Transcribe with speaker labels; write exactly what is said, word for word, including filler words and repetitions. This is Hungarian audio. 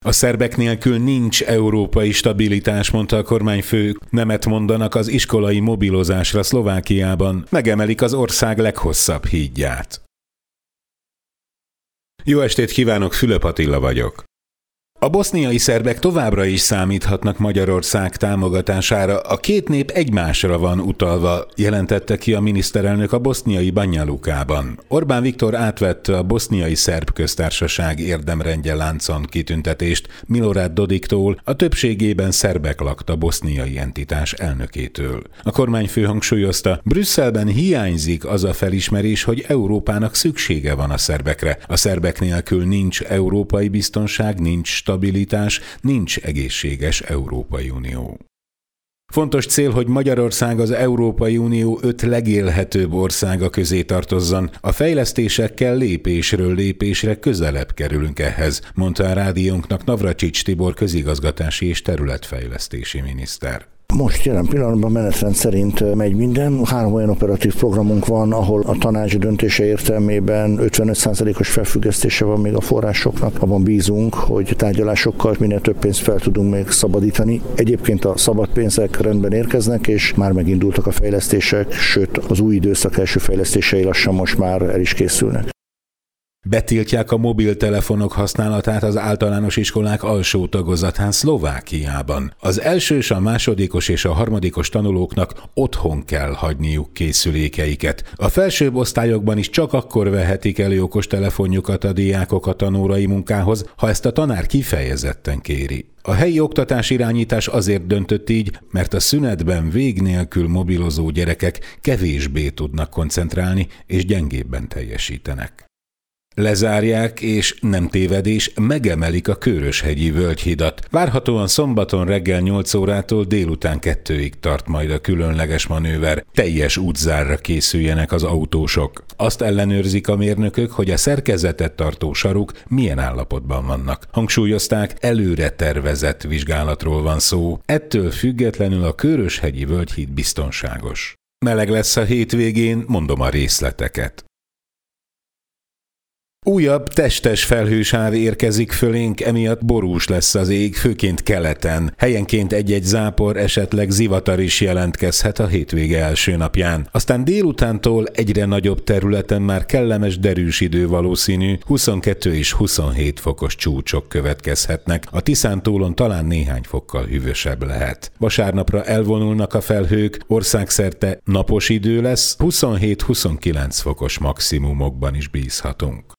Speaker 1: A szerbek nélkül nincs európai stabilitás, mondta a kormányfő. Nemet mondanak az iskolai mobilozásra Szlovákiában, megemelik az ország leghosszabb hídját. Jó estét kívánok, Fülöp Attila vagyok. A boszniai szerbek továbbra is számíthatnak Magyarország támogatására, a két nép egymásra van utalva, jelentette ki a miniszterelnök a boszniai Banja Lukában. Orbán Viktor átvette a boszniai szerb köztársaság érdemrendje láncon kitüntetést Milorad Dodiktól, a többségében szerbek lakta boszniai entitás elnökétől. A kormányfő hangsúlyozta, Brüsszelben hiányzik az a felismerés, hogy Európának szüksége van a szerbekre. A szerbek nélkül nincs európai biztonság, nincs stabilitás, nincs egészséges Európai Unió. Fontos cél, hogy Magyarország az Európai Unió öt legélhetőbb országa közé tartozzon. A fejlesztésekkel lépésről lépésre közelebb kerülünk ehhez, mondta a rádiónknak Navracsics Tibor közigazgatási és területfejlesztési miniszter.
Speaker 2: Most jelen pillanatban menetrend szerint megy minden. Három olyan operatív programunk van, ahol a tanács döntése értelmében ötvenöt százalékos felfüggesztése van még a forrásoknak. Abban bízunk, hogy tárgyalásokkal minél több pénzt fel tudunk még szabadítani. Egyébként a szabad pénzek rendben érkeznek, és már megindultak a fejlesztések, sőt az új időszak első fejlesztései lassan most már el is készülnek.
Speaker 1: Betiltják a mobiltelefonok használatát az általános iskolák alsó tagozatán Szlovákiában. Az elsős, a másodikos és a harmadikos tanulóknak otthon kell hagyniuk készülékeiket. A felsőbb osztályokban is csak akkor vehetik elő okostelefonjukat a diákok a tanórai munkához, ha ezt a tanár kifejezetten kéri. A helyi oktatásirányítás azért döntött így, mert a szünetben vég nélkül mobilozó gyerekek kevésbé tudnak koncentrálni és gyengébben teljesítenek. Lezárják, és nem tévedés, megemelik a Kőröshegyi völgyhidat. Várhatóan szombaton reggel nyolc órától délután kettőig tart majd a különleges manőver. Teljes útzárra készüljenek az autósok. Azt ellenőrzik a mérnökök, hogy a szerkezetet tartó saruk milyen állapotban vannak. Hangsúlyozták, előre tervezett vizsgálatról van szó. Ettől függetlenül a Kőröshegyi völgyhíd biztonságos. Meleg lesz a hétvégén, mondom a részleteket. Újabb testes felhősáv érkezik fölénk, emiatt borús lesz az ég, főként keleten. Helyenként egy-egy zápor, esetleg zivatar is jelentkezhet a hétvége első napján. Aztán délutántól egyre nagyobb területen már kellemes derűs idő valószínű, huszonkettő és huszonhét fokos csúcsok következhetnek. A Tiszántúlon talán néhány fokkal hűvösebb lehet. Vasárnapra elvonulnak a felhők, országszerte napos idő lesz, huszonhét-huszonkilenc fokos maximumokban is bízhatunk.